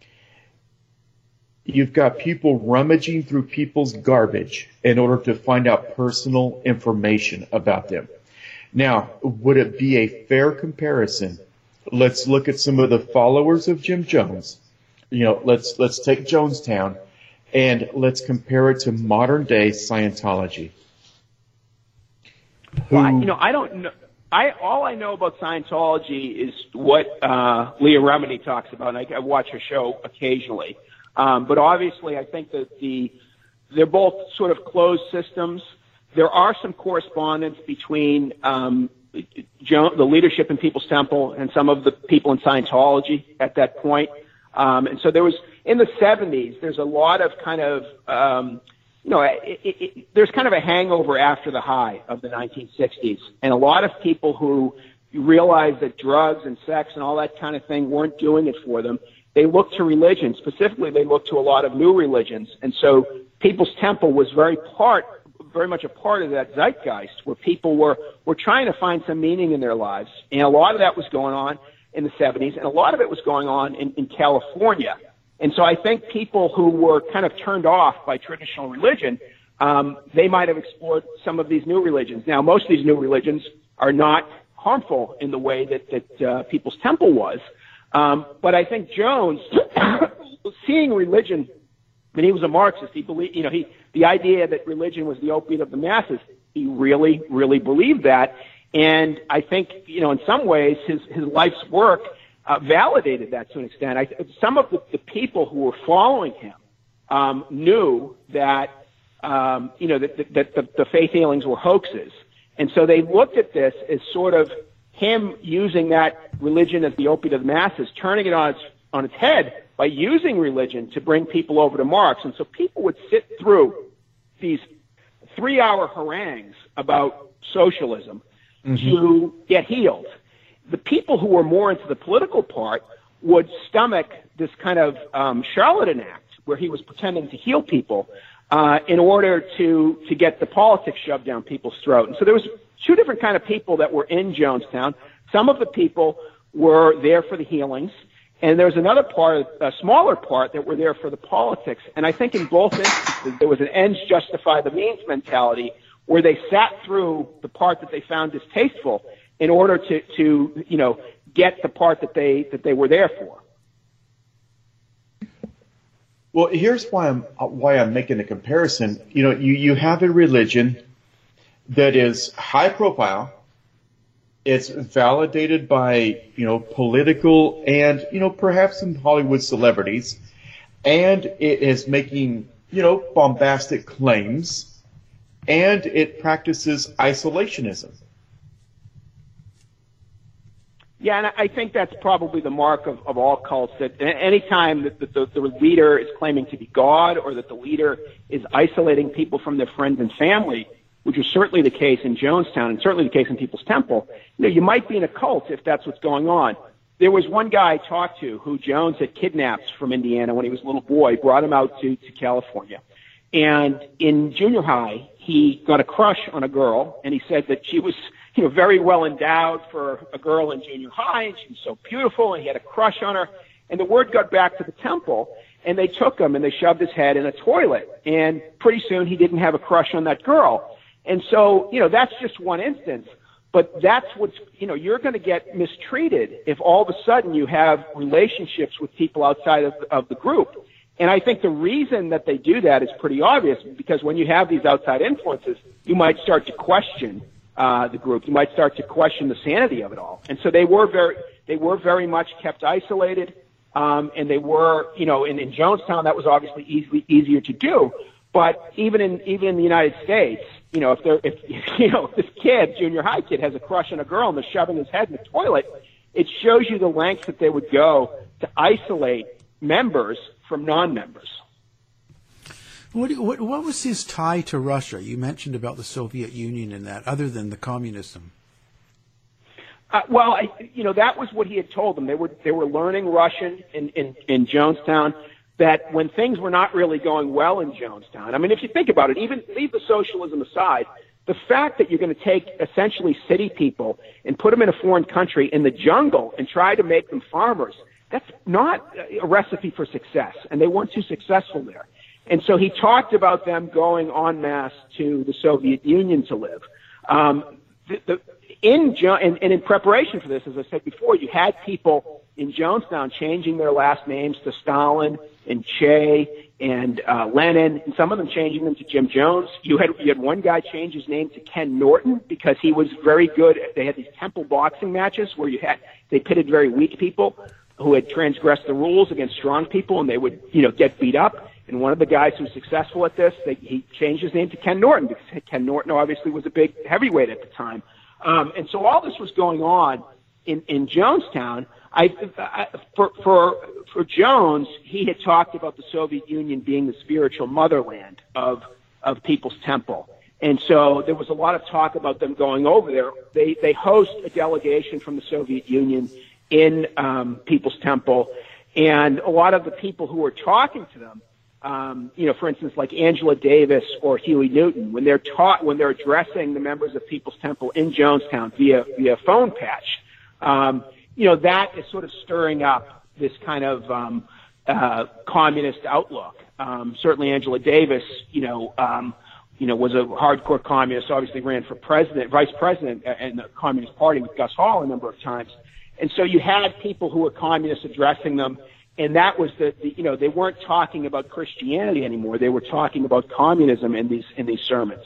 You've got people rummaging through people's garbage in order to find out personal information about them. Now, would it be a fair comparison? Let's look at some of the followers of Jim Jones. You know, let's, let's take Jonestown and let's compare it to modern day Scientology. Well, I, you know, I don't know. I all I know about Scientology is what uh, Leah Remini talks about, and I, I watch her show occasionally. Um, but obviously, I think that the they're both sort of closed systems. There are some correspondence between um, Joan, the leadership in People's Temple and some of the people in Scientology at that point. Um, and so there was, in the seventies, there's a lot of kind of, um, you know, it, it, it, there's kind of a hangover after the high of the nineteen sixties. And a lot of people who realized that drugs and sex and all that kind of thing weren't doing it for them, they looked to religion. Specifically, they looked to a lot of new religions. And so People's Temple was very part very much a part of that zeitgeist where people were, were trying to find some meaning in their lives. And a lot of that was going on in the seventies, and a lot of it was going on in, in California. And so I think people who were kind of turned off by traditional religion, um, they might have explored some of these new religions. Now, most of these new religions are not harmful in the way that, that uh, People's Temple was. Um, but I think Jones, seeing religion, I mean, he was a Marxist. He believed, you know, he, the idea that religion was the opiate of the masses, he really, really believed that. And I think, you know, in some ways, his, his life's work uh, validated that to an extent. I, some of the, the people who were following him um, knew that, um, you know, that, that, that the, the faith healings were hoaxes. And so they looked at this as sort of him using that religion as the opiate of the masses, turning it on its, on its head by using religion to bring people over to Marx. And so people would sit through these three-hour harangues about socialism mm-hmm. to get healed. The people who were more into the political part would stomach this kind of um, charlatan act where he was pretending to heal people uh, in order to, to get the politics shoved down people's throat. And so there was two different kind of people that were in Jonestown. Some of the people were there for the healings, and there's another part, a smaller part, that were there for the politics. And I think in both instances, there was an ends justify the means mentality where they sat through the part that they found distasteful in order to, to you know, get the part that they, that they were there for. Well, here's why I'm, why I'm making the comparison. You know, you, you have a religion that is high profile. It's validated by, you know, political and, you know, perhaps some Hollywood celebrities. And it is making, you know, bombastic claims. And it practices isolationism. Yeah, and I think that's probably the mark of, of all cults, that any time that the, the, the leader is claiming to be God, or that the leader is isolating people from their friends and family, which was certainly the case in Jonestown and certainly the case in People's Temple, you know, you might be in a cult if that's what's going on. There was one guy I talked to who Jones had kidnapped from Indiana when he was a little boy, brought him out to, to California. And in junior high, he got a crush on a girl, and he said that she was, you know, very well endowed for a girl in junior high, and she was so beautiful, and he had a crush on her. And the word got back to the temple, and they took him and they shoved his head in a toilet. And pretty soon he didn't have a crush on that girl. And so, you know, that's just one instance. But that's what's, you know, you're going to get mistreated if all of a sudden you have relationships with people outside of, of the group. And I think the reason that they do that is pretty obvious, because when you have these outside influences, you might start to question uh, the group. You might start to question the sanity of it all. And so they were very, they were very much kept isolated. Um, and they were, you know, in, in Jonestown, that was obviously easily easier to do. But even in even in the United States, you know, if they're if you know if this kid, junior high kid, has a crush on a girl and they're shoving his head in the toilet, it shows you the lengths that they would go to isolate members from non-members. What, what, what was his tie to Russia? You mentioned about the Soviet Union and that, other than the communism. Uh, well, I, you know, that was what he had told them. They were they were learning Russian in, in, in Jonestown. That when things were not really going well in Jonestown, I mean, if you think about it, even leave the socialism aside, the fact that you're going to take essentially city people and put them in a foreign country in the jungle and try to make them farmers, that's not a recipe for success, and they weren't too successful there. And so he talked about them going en masse to the Soviet Union to live. Um, the, the, in jo- and, and in preparation for this, as I said before, you had people in Jonestown changing their last names to Stalin and Che and uh, Lenin, and some of them changing them to Jim Jones. You had you had one guy change his name to Ken Norton because he was very good. They had these temple boxing matches where you had they pitted very weak people who had transgressed the rules against strong people, and they would you know get beat up. And one of the guys who was successful at this, they, he changed his name to Ken Norton because Ken Norton obviously was a big heavyweight at the time. Um, and so all this was going on in, in Jonestown. I, I, for, for, for Jones, he had talked about the Soviet Union being the spiritual motherland of, of People's Temple. And so there was a lot of talk about them going over there. They, they host a delegation from the Soviet Union in um, People's Temple. And a lot of the people who were talking to them, Um, you know, for instance, like Angela Davis or Huey Newton, when they're taught, when they're addressing the members of People's Temple in Jonestown via via phone patch, um, you know, that is sort of stirring up this kind of um, uh, communist outlook. Um, certainly, Angela Davis, you know, um, you know, was a hardcore communist. Obviously, ran for president, vice president in the Communist Party with Gus Hall a number of times, and so you had people who were communists addressing them. And that was the, the, you know, they weren't talking about Christianity anymore. They were talking about communism in these in these sermons.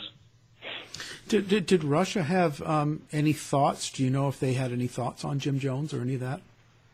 Did did, did Russia have um, any thoughts? Do you know if they had any thoughts on Jim Jones or any of that?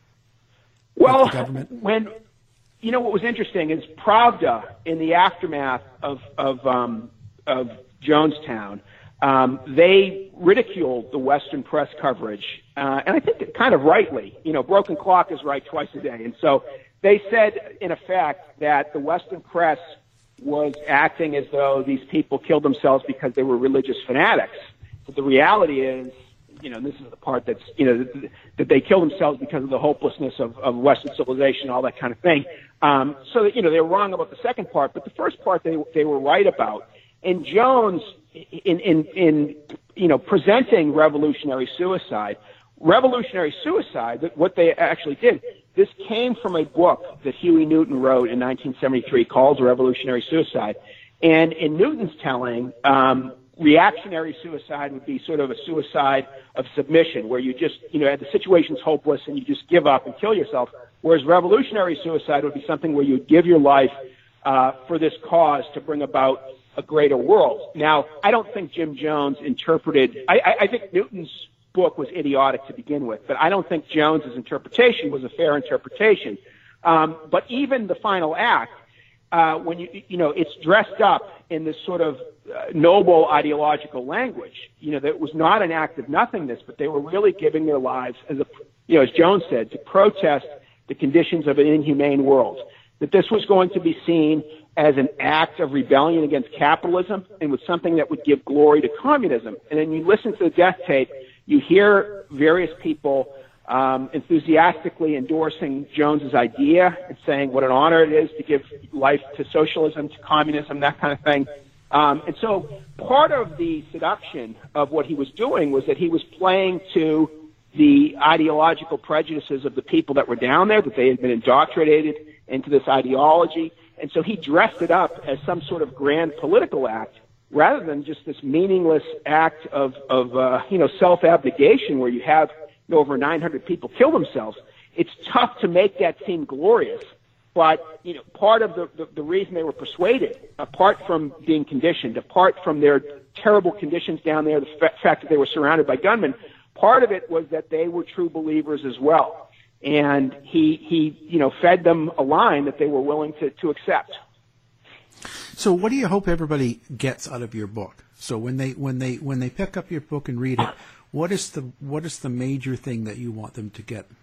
Well, the government? when you know what was interesting is Pravda in the aftermath of of um, of Jonestown, um, they ridiculed the Western press coverage, uh, and I think kind of rightly. You know, broken clock is right twice a day, and so they said, in effect, that the Western press was acting as though these people killed themselves because they were religious fanatics. But the reality is, you know, and this is the part that's, you know, that, that they killed themselves because of the hopelessness of, of Western civilization, all that kind of thing. Um, so, that, you know, they were wrong about the second part, but the first part they they were right about. And Jones, in in in you know, presenting revolutionary suicide, revolutionary suicide, what they actually did. This came from a book that Huey Newton wrote in nineteen seventy-three called Revolutionary Suicide. And in Newton's telling, um, reactionary suicide would be sort of a suicide of submission, where you just, you know, the situation's hopeless and you just give up and kill yourself. Whereas revolutionary suicide would be something where you would give your life uh, for this cause to bring about a greater world. Now, I don't think Jim Jones interpreted, I, I, I think Newton's book was idiotic to begin with, but I don't think Jones's interpretation was a fair interpretation. Um, but even the final act, uh, when you you know it's dressed up in this sort of uh, noble ideological language, you know, that it was not an act of nothingness, but they were really giving their lives, as a you know, as Jones said, to protest the conditions of an inhumane world. That this was going to be seen as an act of rebellion against capitalism and was something that would give glory to communism. And then you listen to the death tape. You hear various people um, enthusiastically endorsing Jones's idea and saying what an honor it is to give life to socialism, to communism, that kind of thing. Um, and so part of the seduction of what he was doing was that he was playing to the ideological prejudices of the people that were down there, that they had been indoctrinated into this ideology. And so he dressed it up as some sort of grand political act, rather than just this meaningless act of, of uh, you know, self-abnegation where you have you know, over nine hundred people kill themselves. It's tough to make that seem glorious, but, you know, part of the, the, the reason they were persuaded, apart from being conditioned, apart from their terrible conditions down there, the fa- fact that they were surrounded by gunmen, part of it was that they were true believers as well. And he, he, you know, fed them a line that they were willing to, to accept. So what do you hope everybody gets out of your book? So when they when they when they pick up your book and read it, what is the what is the major thing that you want them to get?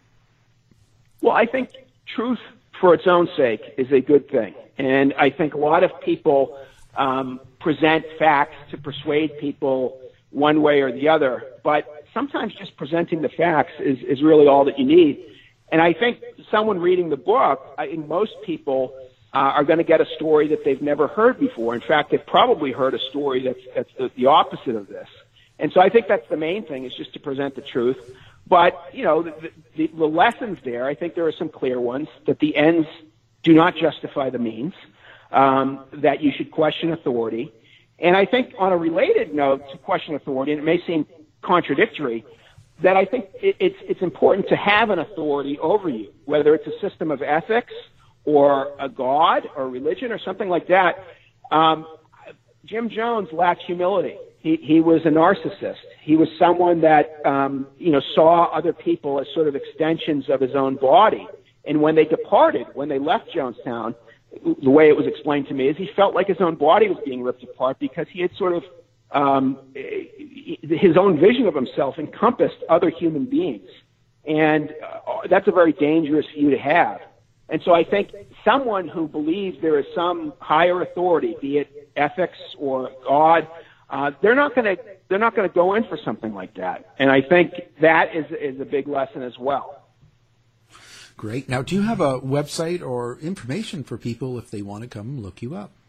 Well, I think truth for its own sake is a good thing. And I think a lot of people um, present facts to persuade people one way or the other, but sometimes just presenting the facts is, is really all that you need. And I think someone reading the book, I think most people uh, are going to get a story that they've never heard before. In fact, they've probably heard a story that's, that's the, the opposite of this. And so I think that's the main thing, is just to present the truth. But, you know, the, the, the lessons there, I think there are some clear ones, that the ends do not justify the means, um, that you should question authority. And I think on a related note to question authority, and it may seem contradictory, that I think it, it's, it's important to have an authority over you, whether it's a system of ethics or a god or religion or something like that. Um, Jim Jones lacked humility. He, he was a narcissist. He was someone that, um, you know, saw other people as sort of extensions of his own body. And when they departed, when they left Jonestown, the way it was explained to me is he felt like his own body was being ripped apart because he had sort of, um, his own vision of himself encompassed other human beings. And uh, that's a very dangerous view to have. And so I think someone who believes there is some higher authority, be it ethics or God, Uh, they're not going to they're not going to go in for something like that, and I think that is is a big lesson as well. Great. Now, do you have a website or information for people if they want to come look you up?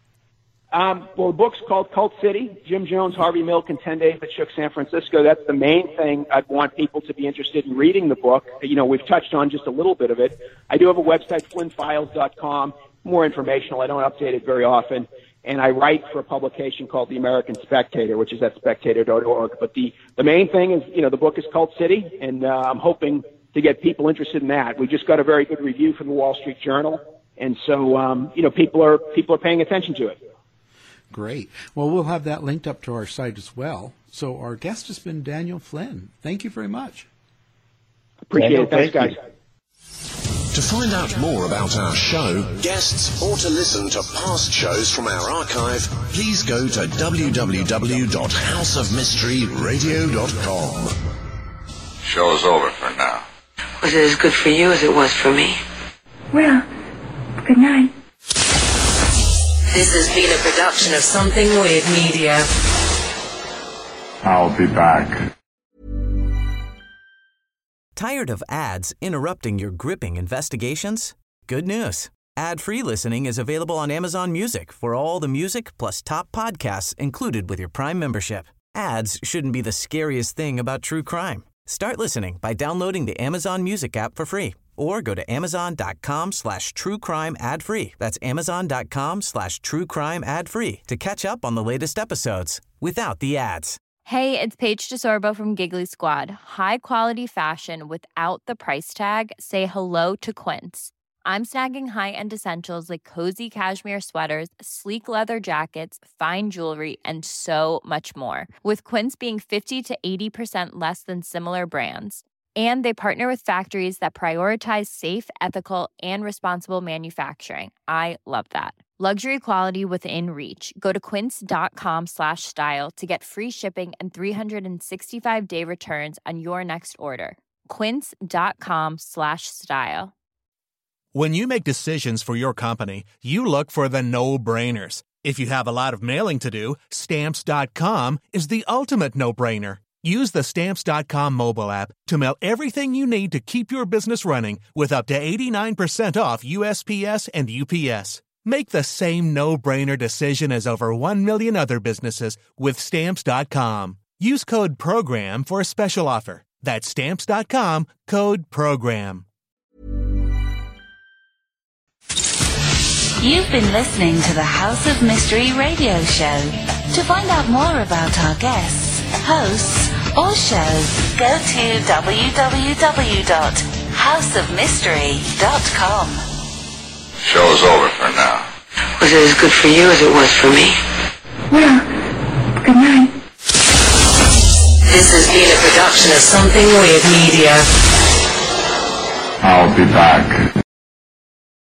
Um, well, the book's called Cult City: Jim Jones, Harvey Milk, and ten days That Shook San Francisco. That's the main thing I'd want people to be interested in reading the book. You know, we've touched on just a little bit of it. I do have a website, flynn files dot com, more informational. I don't update it very often. And I write for a publication called The American Spectator, which is at spectator dot org. But the, the main thing is, you know, the book is Cult City, and uh, I'm hoping to get people interested in that. We just got a very good review from the Wall Street Journal, and so, um, you know, people are people are paying attention to it. Great. Well, we'll have that linked up to our site as well. So our guest has been Daniel Flynn. Thank you very much. Appreciate Daniel, it. Thanks, guys. You. To find out more about our show, guests, or to listen to past shows from our archive, please go to w w w dot house of mystery radio dot com. Show's over for now. Was it as good for you as it was for me? Well, good night. This has been a production of Something Weird Media. I'll be back. Tired of ads interrupting your gripping investigations? Good news. Ad-free listening is available on Amazon Music for all the music plus top podcasts included with your Prime membership. Ads shouldn't be the scariest thing about true crime. Start listening by downloading the Amazon Music app for free or go to amazon.com slash true crime ad free. That's amazon.com slash true crime ad free to catch up on the latest episodes without the ads. Hey, it's Paige DeSorbo from Giggly Squad. High quality fashion without the price tag. Say hello to Quince. I'm snagging high-end essentials like cozy cashmere sweaters, sleek leather jackets, fine jewelry, and so much more. With Quince being fifty to eighty percent less than similar brands. And they partner with factories that prioritize safe, ethical, and responsible manufacturing. I love that. Luxury quality within reach. Go to quince.com slash style to get free shipping and three sixty-five day returns on your next order. Quince.com slash style. When you make decisions for your company, you look for the no-brainers. If you have a lot of mailing to do, Stamps dot com is the ultimate no-brainer. Use the Stamps dot com mobile app to mail everything you need to keep your business running with up to eighty-nine percent off U S P S and U P S. Make the same no-brainer decision as over one million other businesses with Stamps dot com. Use code PROGRAM for a special offer. That's Stamps dot com, code PROGRAM. You've been listening to the House of Mystery radio show. To find out more about our guests, hosts, or shows, go to w w w dot house of mystery dot com. Show's over for now. Was it as good for you as it was for me? Well, good night. This has been a production of Something Weird Media. I'll be back.